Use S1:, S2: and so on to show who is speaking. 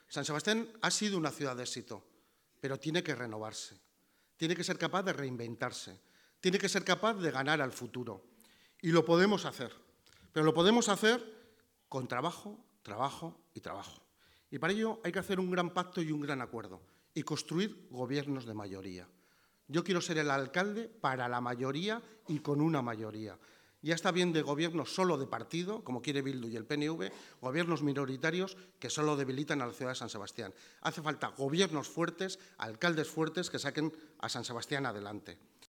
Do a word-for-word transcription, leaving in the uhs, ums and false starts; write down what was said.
S1: San Sebastián ha sido una ciudad de éxito, pero tiene que renovarse, tiene que ser capaz de reinventarse, tiene que ser capaz de ganar al futuro. Y lo podemos hacer, pero lo podemos hacer con trabajo, trabajo y trabajo. Y para ello hay que hacer un gran pacto y un gran acuerdo y construir gobiernos de mayoría. Yo quiero ser el alcalde para la mayoría y con una mayoría. Ya está bien de gobiernos solo de partido, como quiere Bildu y el P N V, gobiernos minoritarios que solo debilitan a la ciudad de San Sebastián. Hace falta gobiernos fuertes, alcaldes fuertes que saquen a San Sebastián adelante.